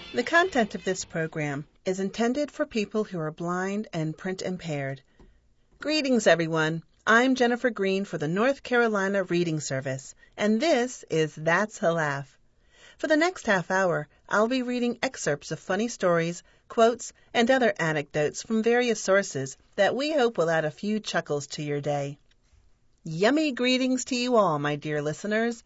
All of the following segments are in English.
The content of this program is intended for people who are blind and print impaired. Greetings, everyone. I'm Jennifer Green for the North Carolina Reading Service, and this is That's a Laugh. For the next half hour, I'll be reading excerpts of funny stories, quotes, and other anecdotes from various sources that we hope will add a few chuckles to your day. Yummy greetings to you all, my dear listeners.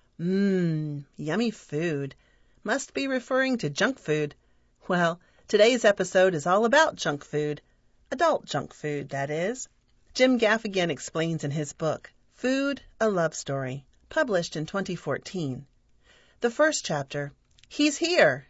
Yummy food. Must be referring to junk food. Well, today's episode is all about junk food. Adult junk food, that is. Jim Gaffigan explains in his book, Food, a Love Story, published in 2014. The first chapter, He's Here!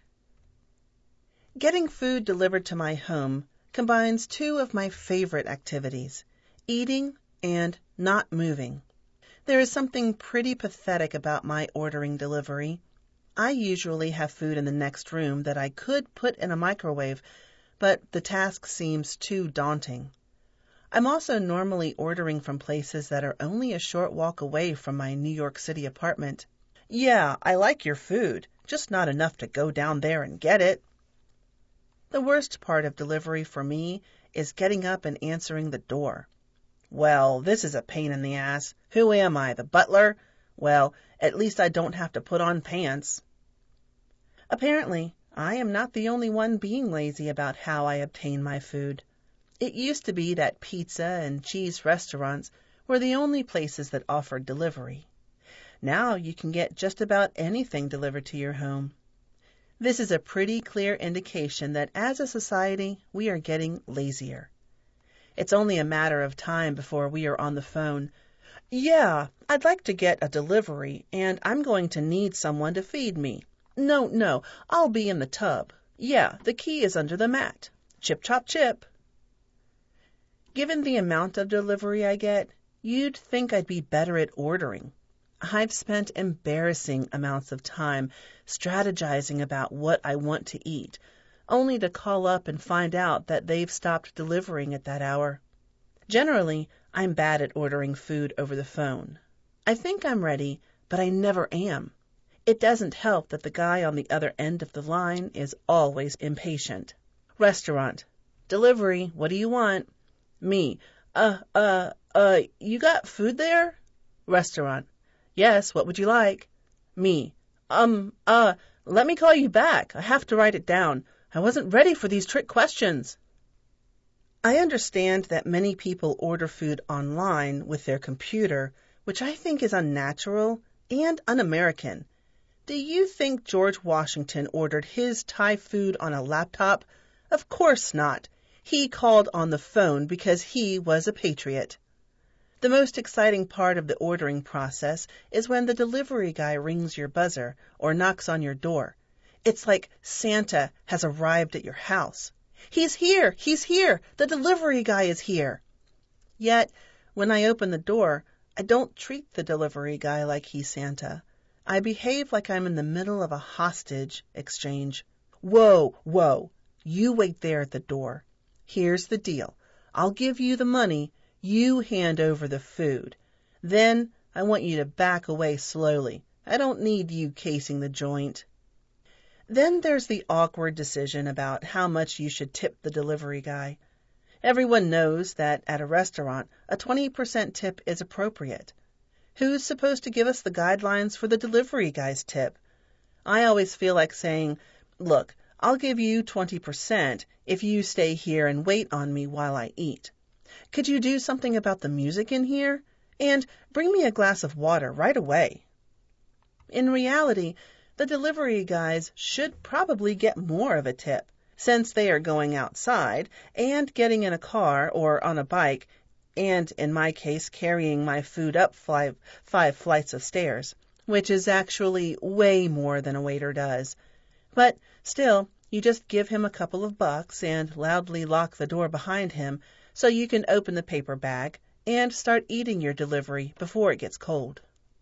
Getting food delivered to my home combines two of my favorite activities, eating and not moving. There is something pretty pathetic about my ordering delivery. I usually have food in the next room that I could put in a microwave, but the task seems too daunting. I'm also normally ordering from places that are only a short walk away from my New York City apartment. Yeah, I like your food, just not enough to go down there and get it. The worst part of delivery for me is getting up and answering the door. Well, this is a pain in the ass. Who am I, the butler? Well, at least I don't have to put on pants. Apparently, I am not the only one being lazy about how I obtain my food. It used to be that pizza and cheese restaurants were the only places that offered delivery. Now you can get just about anything delivered to your home. This is a pretty clear indication that as a society, we are getting lazier. It's only a matter of time before we are on the phone. Yeah, I'd like to get a delivery, and I'm going to need someone to feed me. No, I'll be in the tub. Yeah, the key is under the mat. Chip, chop, chip. Given the amount of delivery I get, you'd think I'd be better at ordering. I've spent embarrassing amounts of time strategizing about what I want to eat, only to call up and find out that they've stopped delivering at that hour. Generally, I'm bad at ordering food over the phone. I think I'm ready, but I never am. It doesn't help that the guy on the other end of the line is always impatient. Restaurant. Delivery, what do you want? Me. You got food there? Restaurant. Yes, what would you like? Me. Let me call you back. I have to write it down. I wasn't ready for these trick questions. I understand that many people order food online with their computer, which I think is unnatural and un-American. Do you think George Washington ordered his Thai food on a laptop? Of course not. He called on the phone because he was a patriot. The most exciting part of the ordering process is when the delivery guy rings your buzzer or knocks on your door. It's like Santa has arrived at your house. He's here! The delivery guy is here! Yet, when I open the door, I don't treat the delivery guy like he's Santa. I behave like I'm in the middle of a hostage exchange. Whoa, you wait there at the door. Here's the deal. I'll give you the money, you hand over the food. Then I want you to back away slowly. I don't need you casing the joint. Then there's the awkward decision about how much you should tip the delivery guy. Everyone knows that at a restaurant, a 20% tip is appropriate. Who's supposed to give us the guidelines for the delivery guy's tip? I always feel like saying, look, I'll give you 20% if you stay here and wait on me while I eat. Could you do something about the music in here? And bring me a glass of water right away. In reality, the delivery guys should probably get more of a tip, since they are going outside and getting in a car or on a bike, and in my case, carrying my food up five flights of stairs, which is actually way more than a waiter does. But still, you just give him a couple of bucks and loudly lock the door behind him so you can open the paper bag and start eating your delivery before it gets cold.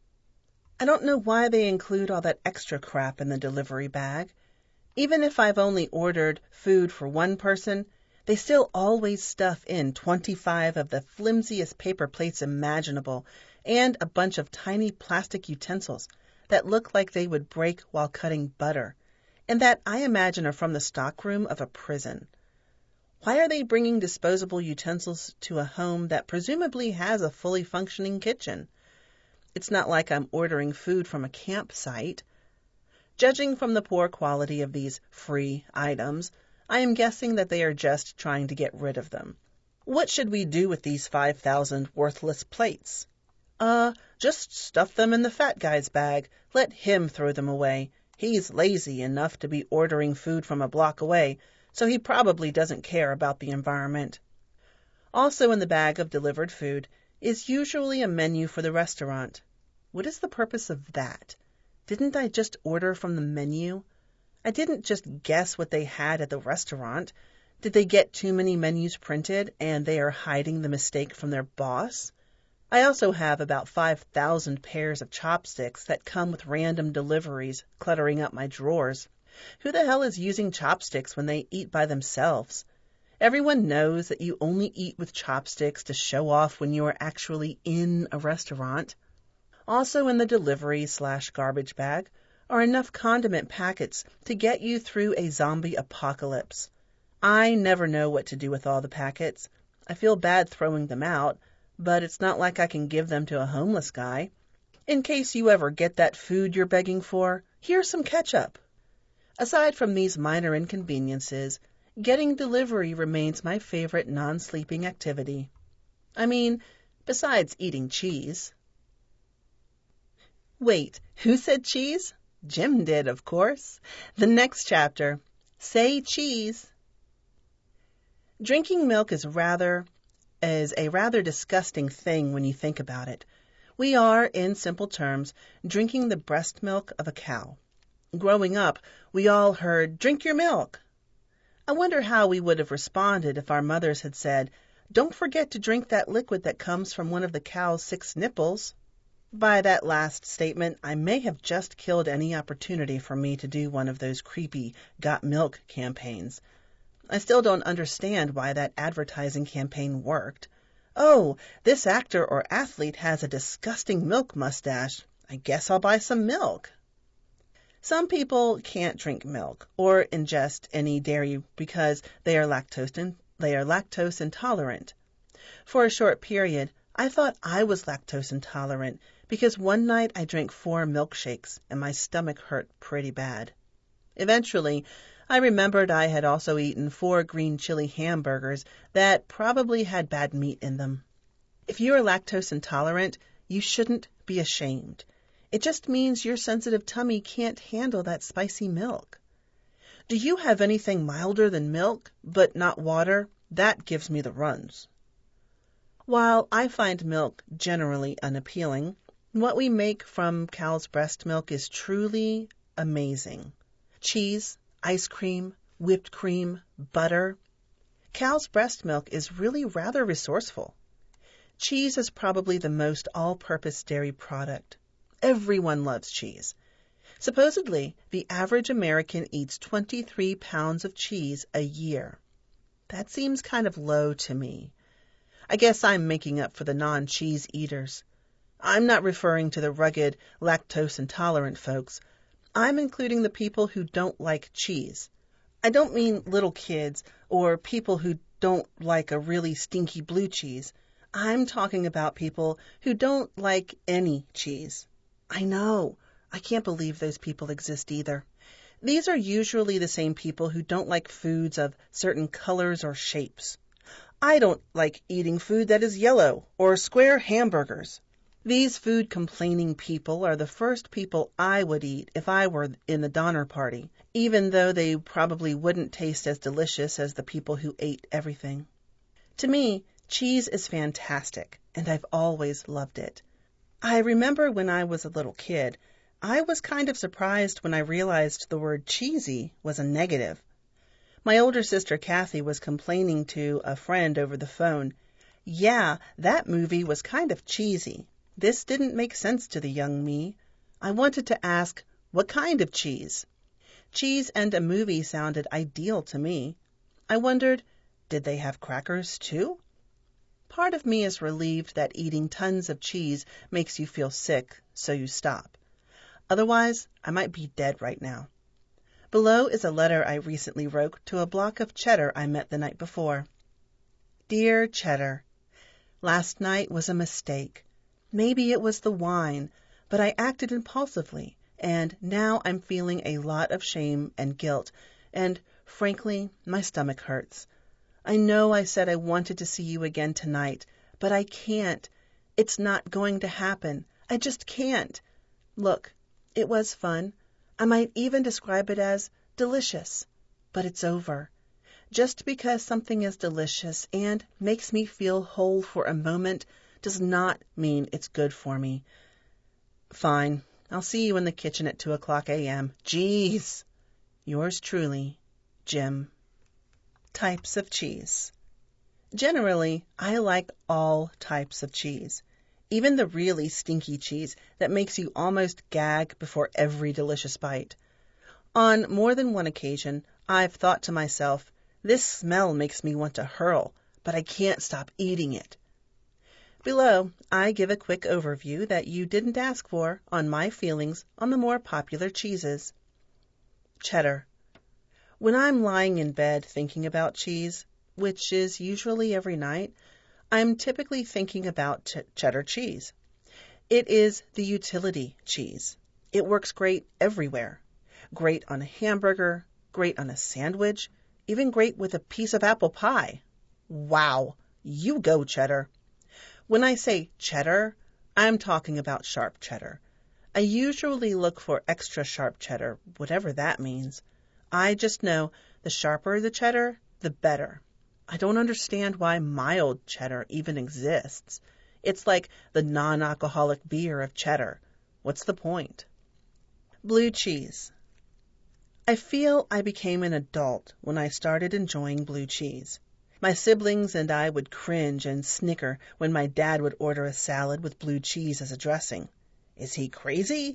I don't know why they include all that extra crap in the delivery bag. Even if I've only ordered food for one person, they still always stuff in 25 of the flimsiest paper plates imaginable and a bunch of tiny plastic utensils that look like they would break while cutting butter. and that I imagine are from the stockroom of a prison. Why are they bringing disposable utensils to a home that presumably has a fully functioning kitchen? It's not like I'm ordering food from a campsite. Judging from the poor quality of these free items, I am guessing that they are just trying to get rid of them. What should we do with these 5,000 worthless plates? Just stuff them in the fat guy's bag. Let him throw them away. He's lazy enough to be ordering food from a block away, so he probably doesn't care about the environment. Also in the bag of delivered food is usually a menu for the restaurant. What is the purpose of that? Didn't I just order from the menu? I didn't just guess what they had at the restaurant. Did they get too many menus printed and they are hiding the mistake from their boss? I also have about 5,000 pairs of chopsticks that come with random deliveries cluttering up my drawers. Who the hell is using chopsticks when they eat by themselves? Everyone knows that you only eat with chopsticks to show off when you are actually in a restaurant. Also in the delivery/garbage bag are enough condiment packets to get you through a zombie apocalypse. I never know what to do with all the packets. I feel bad throwing them out, but it's not like I can give them to a homeless guy. In case you ever get that food you're begging for, here's some ketchup. Aside from these minor inconveniences, getting delivery remains my favorite non-sleeping activity. I mean, besides eating cheese. Wait, who said cheese? Jim did, of course. The next chapter. Say cheese. Drinking milk is a rather disgusting thing when you think about it. We are, in simple terms, drinking the breast milk of a cow. Growing up, we all heard, "Drink your milk." I wonder how we would have responded if our mothers had said, "Don't forget to drink that liquid that comes from one of the cow's 6 nipples." By that last statement, I may have just killed any opportunity for me to do one of those creepy Got Milk campaigns. I still don't understand why that advertising campaign worked. Oh, this actor or athlete has a disgusting milk mustache. I guess I'll buy some milk. Some people can't drink milk or ingest any dairy because they are lactose intolerant. For a short period, I thought I was lactose intolerant because one night I drank 4 milkshakes and my stomach hurt pretty bad. Eventually, I remembered I had also eaten 4 green chili hamburgers that probably had bad meat in them. If you are lactose intolerant, you shouldn't be ashamed. It just means your sensitive tummy can't handle that spicy milk. Do you have anything milder than milk, but not water? That gives me the runs. While I find milk generally unappealing, what we make from cow's breast milk is truly amazing. Cheese, ice cream, whipped cream, butter. Cow's breast milk is really rather resourceful. Cheese is probably the most all-purpose dairy product. Everyone loves cheese. Supposedly, the average American eats 23 pounds of cheese a year. That seems kind of low to me. I guess I'm making up for the non-cheese eaters. I'm not referring to the rugged, lactose-intolerant folks. I'm including the people who don't like cheese. I don't mean little kids or people who don't like a really stinky blue cheese. I'm talking about people who don't like any cheese. I know. I can't believe those people exist either. These are usually the same people who don't like foods of certain colors or shapes. I don't like eating food that is yellow or square hamburgers. These food-complaining people are the first people I would eat if I were in the Donner Party, even though they probably wouldn't taste as delicious as the people who ate everything. To me, cheese is fantastic, and I've always loved it. I remember when I was a little kid, I was kind of surprised when I realized the word cheesy was a negative. My older sister Kathy was complaining to a friend over the phone. Yeah, that movie was kind of cheesy. This didn't make sense to the young me. I wanted to ask, what kind of cheese? Cheese and a movie sounded ideal to me. I wondered, did they have crackers too? Part of me is relieved that eating tons of cheese makes you feel sick, so you stop. Otherwise, I might be dead right now. Below is a letter I recently wrote to a block of cheddar I met the night before. Dear Cheddar, last night was a mistake. Maybe it was the wine, but I acted impulsively, and now I'm feeling a lot of shame and guilt, and, frankly, my stomach hurts. I know I said I wanted to see you again tonight, but I can't. It's not going to happen. I just can't. Look, it was fun. I might even describe it as delicious, but it's over. Just because something is delicious and makes me feel whole for a moment does not mean it's good for me. Fine, I'll see you in the kitchen at 2:00 a.m. Jeez! Yours truly, Jim. Types of cheese. Generally, I like all types of cheese, even the really stinky cheese that makes you almost gag before every delicious bite. On more than one occasion, I've thought to myself, this smell makes me want to hurl, but I can't stop eating it. Below, I give a quick overview that you didn't ask for on my feelings on the more popular cheeses. Cheddar. When I'm lying in bed thinking about cheese, which is usually every night, I'm typically thinking about cheddar cheese. It is the utility cheese. It works great everywhere. Great on a hamburger, great on a sandwich, even great with a piece of apple pie. Wow, you go, cheddar. When I say cheddar, I'm talking about sharp cheddar. I usually look for extra sharp cheddar, whatever that means. I just know the sharper the cheddar, the better. I don't understand why mild cheddar even exists. It's like the non-alcoholic beer of cheddar. What's the point? Blue cheese. I feel I became an adult when I started enjoying blue cheese. My siblings and I would cringe and snicker when my dad would order a salad with blue cheese as a dressing. Is he crazy?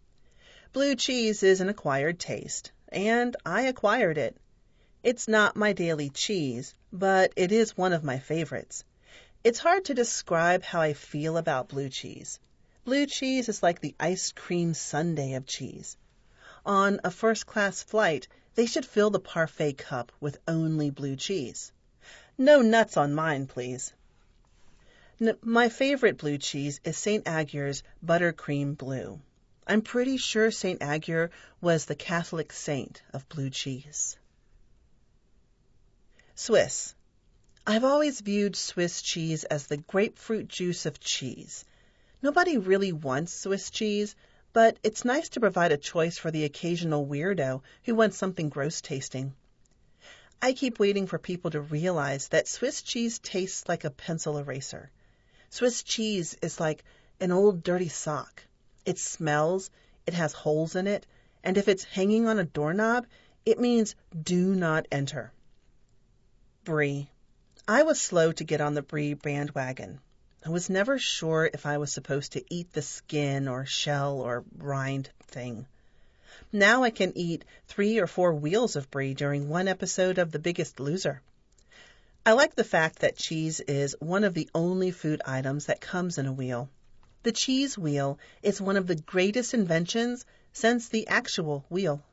Blue cheese is an acquired taste, and I acquired it. It's not my daily cheese, but it is one of my favorites. It's hard to describe how I feel about blue cheese. Blue cheese is like the ice cream sundae of cheese. On a first-class flight, they should fill the parfait cup with only blue cheese. No nuts on mine, please. My favorite blue cheese is St. Agur's Buttercream Blue. I'm pretty sure St. Agur was the Catholic saint of blue cheese. Swiss. I've always viewed Swiss cheese as the grapefruit juice of cheese. Nobody really wants Swiss cheese, but it's nice to provide a choice for the occasional weirdo who wants something gross tasting. I keep waiting for people to realize that Swiss cheese tastes like a pencil eraser. Swiss cheese is like an old dirty sock. It smells, it has holes in it, and if it's hanging on a doorknob, it means do not enter. Brie. I was slow to get on the brie bandwagon. I was never sure if I was supposed to eat the skin or shell or rind thing. Now I can eat 3 or 4 wheels of brie during one episode of The Biggest Loser. I like the fact that cheese is one of the only food items that comes in a wheel. The cheese wheel is one of the greatest inventions since the actual wheel.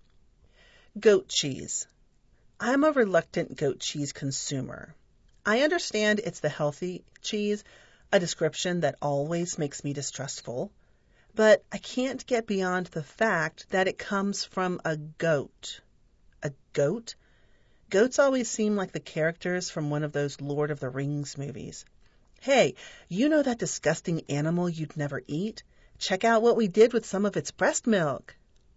Goat cheese. I'm a reluctant goat cheese consumer. I understand it's the healthy cheese, a description that always makes me distrustful. But I can't get beyond the fact that it comes from a goat. A goat? Goats always seem like the characters from one of those Lord of the Rings movies. Hey, you know that disgusting animal you'd never eat? Check out what we did with some of its breast milk.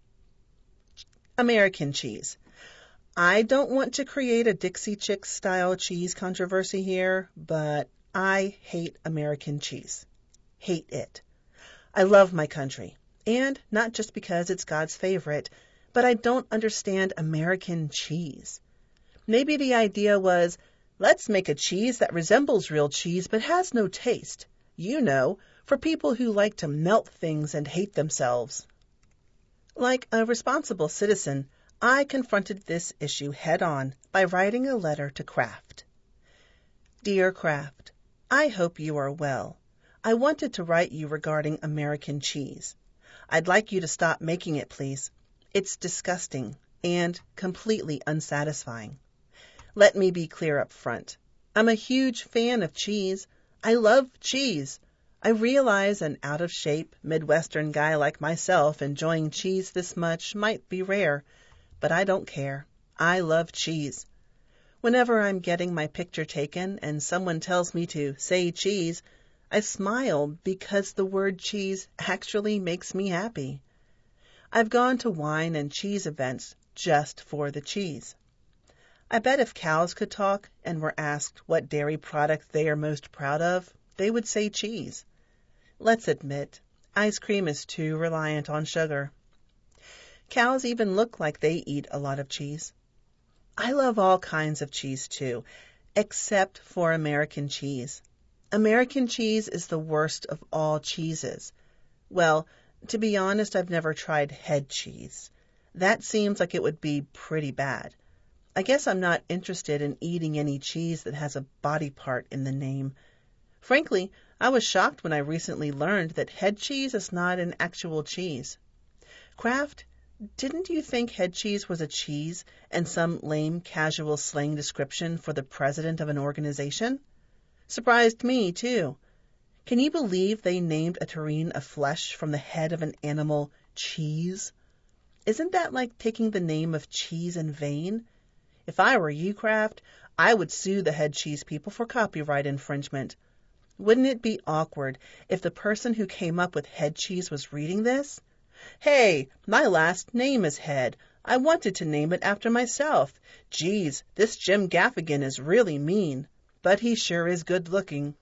American cheese. I don't want to create a Dixie Chicks style cheese controversy here, but I hate American cheese. Hate it. I love my country, and not just because it's God's favorite, but I don't understand American cheese. Maybe the idea was, let's make a cheese that resembles real cheese but has no taste. You know, for people who like to melt things and hate themselves. Like a responsible citizen, I confronted this issue head-on by writing a letter to Kraft. Dear Kraft, I hope you are well. I wanted to write you regarding American cheese. I'd like you to stop making it, please. It's disgusting, and completely unsatisfying. Let me be clear up front. I'm a huge fan of cheese. I love cheese. I realize an out-of-shape Midwestern guy like myself enjoying cheese this much might be rare, but I don't care. I love cheese. Whenever I'm getting my picture taken and someone tells me to say cheese, I smile because the word cheese actually makes me happy. I've gone to wine and cheese events just for the cheese. I bet if cows could talk and were asked what dairy product they are most proud of, they would say cheese. Let's admit, ice cream is too reliant on sugar. Cows even look like they eat a lot of cheese. I love all kinds of cheese too, except for American cheese. American cheese is the worst of all cheeses. Well, to be honest, I've never tried head cheese. That seems like it would be pretty bad. I guess I'm not interested in eating any cheese that has a body part in the name. Frankly, I was shocked when I recently learned that head cheese is not an actual cheese. Kraft, didn't you think head cheese was a cheese and some lame casual slang description for the president of an organization? Surprised me, too. Can you believe they named a terrine of flesh from the head of an animal cheese? Isn't that like taking the name of cheese in vain? If I were you, Kraft, I would sue the head cheese people for copyright infringement. Wouldn't it be awkward if the person who came up with head cheese was reading this? Hey, my last name is Head. I wanted to name it after myself. Geez, this Jim Gaffigan is really mean, but he sure is good looking.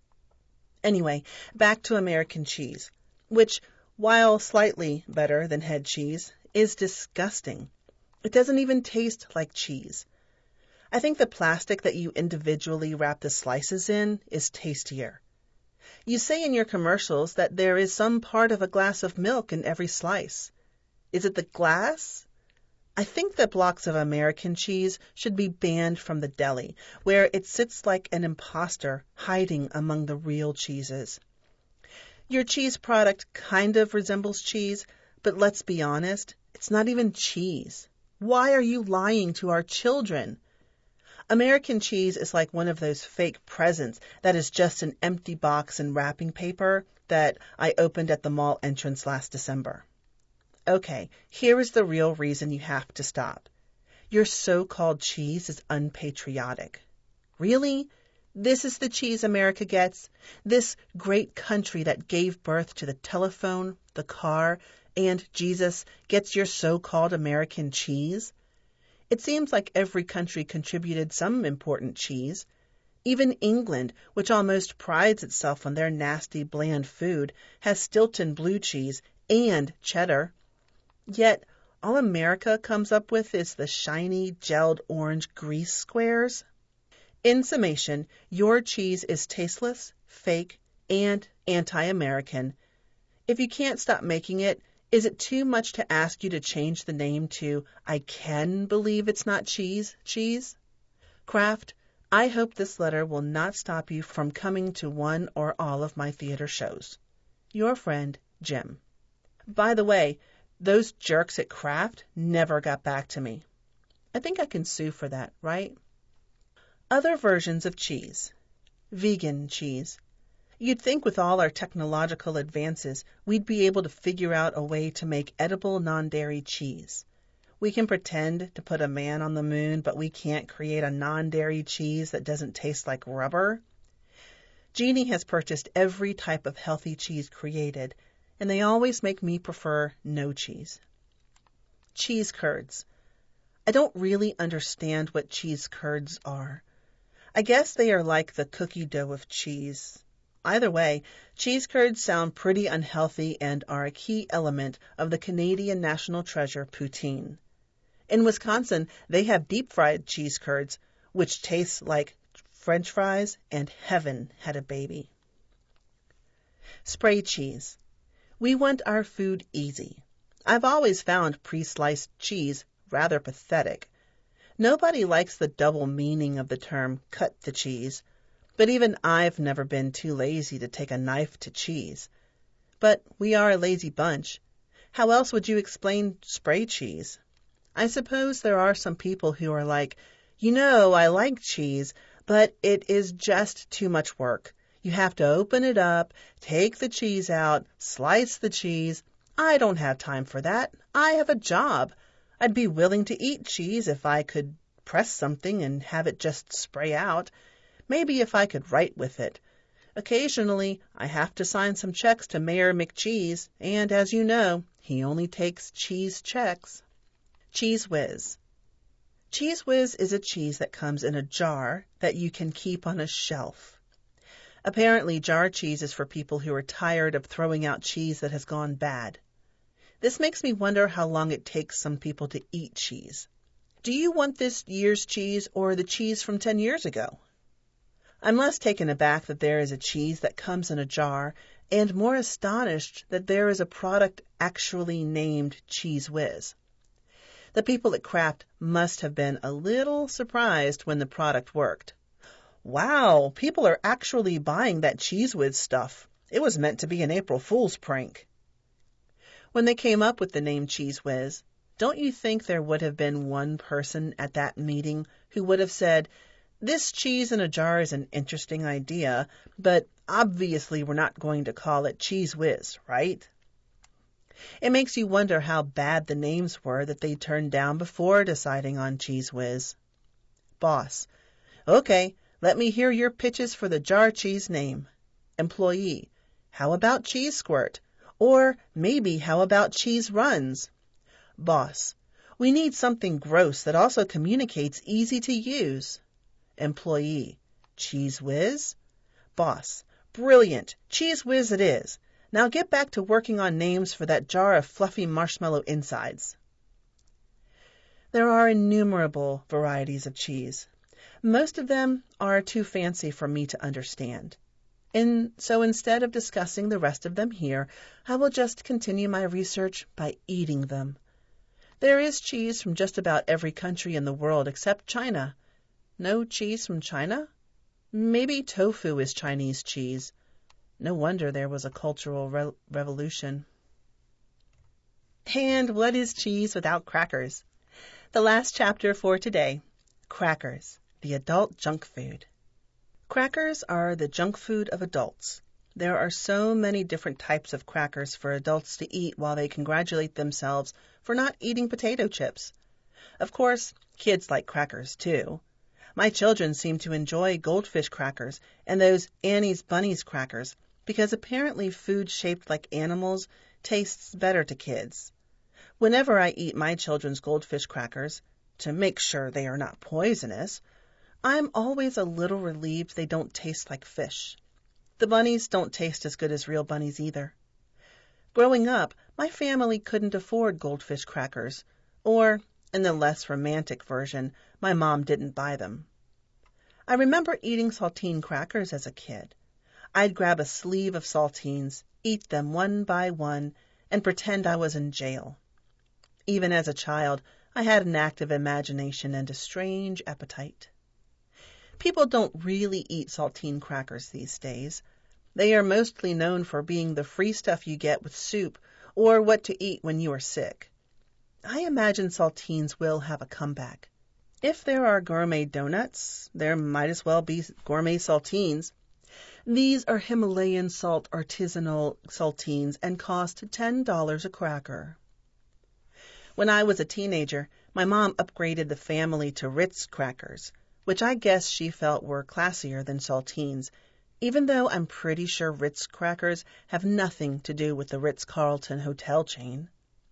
Anyway, back to American cheese, which, while slightly better than head cheese, is disgusting. It doesn't even taste like cheese. I think the plastic that you individually wrap the slices in is tastier. You say in your commercials that there is some part of a glass of milk in every slice. Is it the glass? I think that blocks of American cheese should be banned from the deli, where it sits like an imposter hiding among the real cheeses. Your cheese product kind of resembles cheese, but let's be honest, it's not even cheese. Why are you lying to our children? American cheese is like one of those fake presents that is just an empty box and wrapping paper that I opened at the mall entrance last December. Okay, here is the real reason you have to stop. Your so-called cheese is unpatriotic. Really? This is the cheese America gets? This great country that gave birth to the telephone, the car, and Jesus gets your so-called American cheese? It seems like every country contributed some important cheese. Even England, which almost prides itself on their nasty, bland food, has Stilton blue cheese and cheddar. Yet, all America comes up with is the shiny, gelled orange grease squares. In summation, your cheese is tasteless, fake, and anti-American. If you can't stop making it, is it too much to ask you to change the name to I Can Believe It's Not Cheese, cheese? Kraft, I hope this letter will not stop you from coming to one or all of my theater shows. Your friend, Jim. By the way, those jerks at Kraft never got back to me. I think I can sue for that, right? Other versions of cheese. Vegan cheese. You'd think with all our technological advances, we'd be able to figure out a way to make edible non-dairy cheese. We can pretend to put a man on the moon, but we can't create a non-dairy cheese that doesn't taste like rubber. Jeannie has purchased every type of healthy cheese created, and they always make me prefer no cheese. Cheese curds. I don't really understand what cheese curds are. I guess they are like the cookie dough of cheese. Either way, cheese curds sound pretty unhealthy and are a key element of the Canadian national treasure poutine. In Wisconsin, they have deep-fried cheese curds, which taste like French fries and heaven had a baby. Spray cheese. We want our food easy. I've always found pre-sliced cheese rather pathetic. Nobody likes the double meaning of the term cut the cheese. But even I've never been too lazy to take a knife to cheese. But we are a lazy bunch. How else would you explain spray cheese? I suppose there are some people who are like, I like cheese, but it is just too much work. You have to open it up, take the cheese out, slice the cheese. I don't have time for that. I have a job. I'd be willing to eat cheese if I could press something and have it just spray out. Maybe if I could write with it. Occasionally, I have to sign some checks to Mayor McCheese, and as you know, he only takes cheese checks. Cheese Whiz. Cheese Whiz is a cheese that comes in a jar that you can keep on a shelf. Apparently, jar cheese is for people who are tired of throwing out cheese that has gone bad. This makes me wonder how long it takes some people to eat cheese. Do you want this year's cheese or the cheese from 10 years ago? I'm less taken aback that there is a cheese that comes in a jar, and more astonished that there is a product actually named Cheese Whiz. The people at Kraft must have been a little surprised when the product worked. Wow, people are actually buying that Cheese Whiz stuff. It was meant to be an April Fool's prank. When they came up with the name Cheese Whiz, don't you think there would have been one person at that meeting who would have said, "This cheese in a jar is an interesting idea, but obviously we're not going to call it Cheese Whiz, right?" It makes you wonder how bad the names were that they turned down before deciding on Cheese Whiz. Boss: "Okay, let me hear your pitches for the jar cheese name." Employee: "How about Cheese Squirt? Or maybe how about Cheese Runs?" Boss: "We need something gross that also communicates easy to use." Employee: "Cheese Whiz?" Boss: "Brilliant! Cheese Whiz it is. Now get back to working on names for that jar of fluffy marshmallow insides." There are innumerable varieties of cheese. Most of them are too fancy for me to understand. And so instead of discussing the rest of them here, I will just continue my research by eating them. There is cheese from just about every country in the world except China. No cheese from China? Maybe tofu is Chinese cheese. No wonder there was a cultural revolution. And what is cheese without crackers? The last chapter for today, Crackers, the adult junk food. Crackers are the junk food of adults. There are so many different types of crackers for adults to eat while they congratulate themselves for not eating potato chips. Of course, kids like crackers too. My children seem to enjoy goldfish crackers and those Annie's Bunnies crackers because apparently food shaped like animals tastes better to kids. Whenever I eat my children's goldfish crackers, to make sure they are not poisonous, I'm always a little relieved they don't taste like fish. The bunnies don't taste as good as real bunnies either. Growing up, my family couldn't afford goldfish crackers, or, in the less romantic version, my mom didn't buy them. I remember eating saltine crackers as a kid. I'd grab a sleeve of saltines, eat them one by one, and pretend I was in jail. Even as a child, I had an active imagination and a strange appetite. People don't really eat saltine crackers these days. They are mostly known for being the free stuff you get with soup or what to eat when you are sick. I imagine saltines will have a comeback. If there are gourmet donuts, there might as well be gourmet saltines. These are Himalayan salt artisanal saltines and cost $10 a cracker. When I was a teenager, my mom upgraded the family to Ritz crackers, which I guess she felt were classier than saltines, even though I'm pretty sure Ritz crackers have nothing to do with the Ritz-Carlton hotel chain.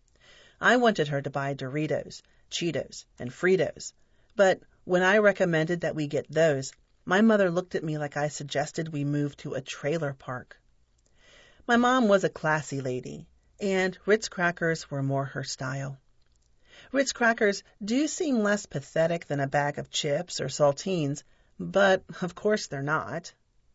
I wanted her to buy Doritos, Cheetos, and Fritos, but when I recommended that we get those, my mother looked at me like I suggested we move to a trailer park. My mom was a classy lady, and Ritz crackers were more her style. Ritz crackers do seem less pathetic than a bag of chips or saltines, but of course they're not.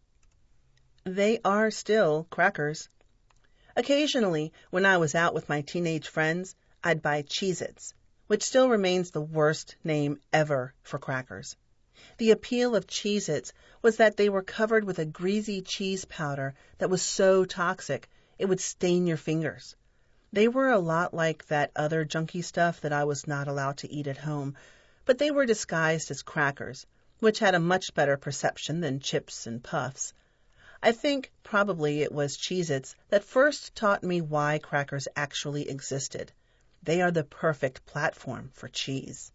They are still crackers. Occasionally, when I was out with my teenage friends, I'd buy Cheez-Its, which still remains the worst name ever for crackers. The appeal of Cheez-Its was that they were covered with a greasy cheese powder that was so toxic it would stain your fingers. They were a lot like that other junky stuff that I was not allowed to eat at home, but they were disguised as crackers, which had a much better perception than chips and puffs. I think probably it was Cheez-Its that first taught me why crackers actually existed. They are the perfect platform for cheese.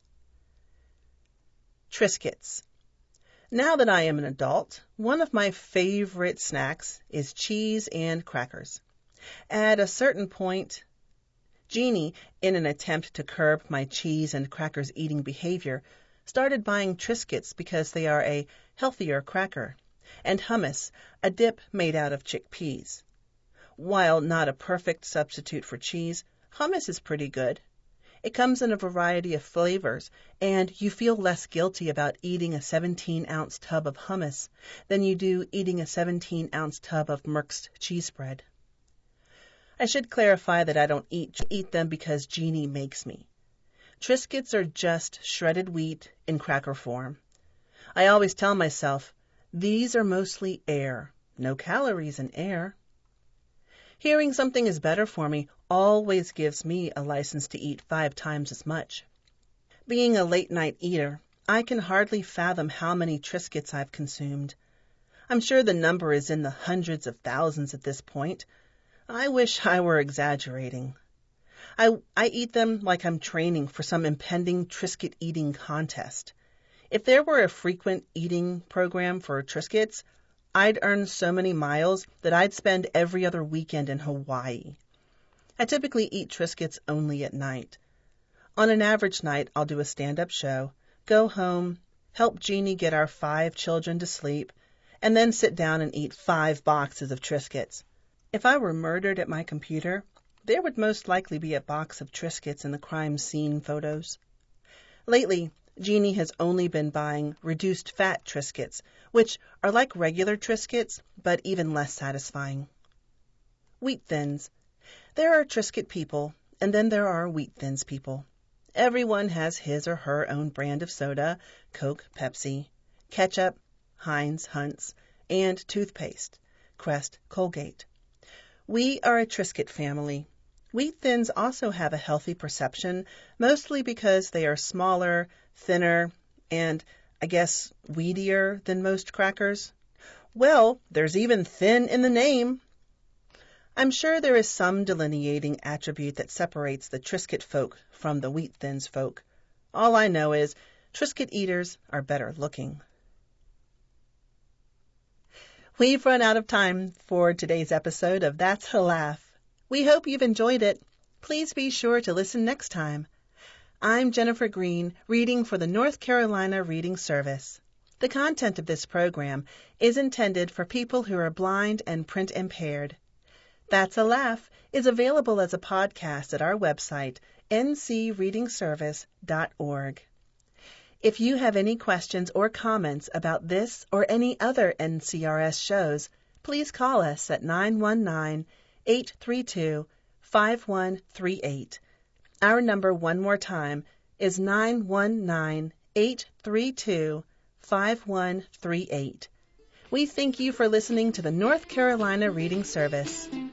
Triscuits. Now that I am an adult, one of my favorite snacks is cheese and crackers. At a certain point, Jeannie, in an attempt to curb my cheese and crackers eating behavior, started buying Triscuits because they are a healthier cracker, and hummus, a dip made out of chickpeas. While not a perfect substitute for cheese, hummus is pretty good. It comes in a variety of flavors, and you feel less guilty about eating a 17-ounce tub of hummus than you do eating a 17-ounce tub of Merck's cheese bread. I should clarify that I don't eat them because Jeannie makes me. Triscuits are just shredded wheat in cracker form. I always tell myself, these are mostly air. No calories in air. Hearing something is better for me always gives me a license to eat 5 times as much. Being a late-night eater, I can hardly fathom how many Triscuits I've consumed. I'm sure the number is in the hundreds of thousands at this point. I wish I were exaggerating. I eat them like I'm training for some impending Triscuit eating contest. If there were a frequent eating program for Triscuits, I'd earn so many miles that I'd spend every other weekend in Hawaii. I typically eat Triscuits only at night. On an average night, I'll do a stand-up show, go home, help Jeannie get our 5 children to sleep, and then sit down and eat 5 boxes of Triscuits. If I were murdered at my computer, there would most likely be a box of Triscuits in the crime scene photos. Lately, Jeannie has only been buying reduced-fat Triscuits, which are like regular Triscuits, but even less satisfying. Wheat Thins. There are Triscuit people, and then there are Wheat Thins people. Everyone has his or her own brand of soda, Coke, Pepsi, ketchup, Heinz, Hunt's, and toothpaste, Crest, Colgate. We are a Triscuit family. Wheat Thins also have a healthy perception, mostly because they are smaller, thinner, and, I guess, weedier than most crackers. Well, there's even thin in the name. I'm sure there is some delineating attribute that separates the Triscuit folk from the Wheat Thins folk. All I know is Triscuit eaters are better looking. We've run out of time for today's episode of That's a Laugh. We hope you've enjoyed it. Please be sure to listen next time. I'm Jennifer Green, reading for the North Carolina Reading Service. The content of this program is intended for people who are blind and print impaired. That's a Laugh is available as a podcast at our website, ncreadingservice.org. If you have any questions or comments about this or any other NCRS shows, please call us at 919-832-5138. Our number, one more time, is 919-832-5138. We thank you for listening to the North Carolina Reading Service.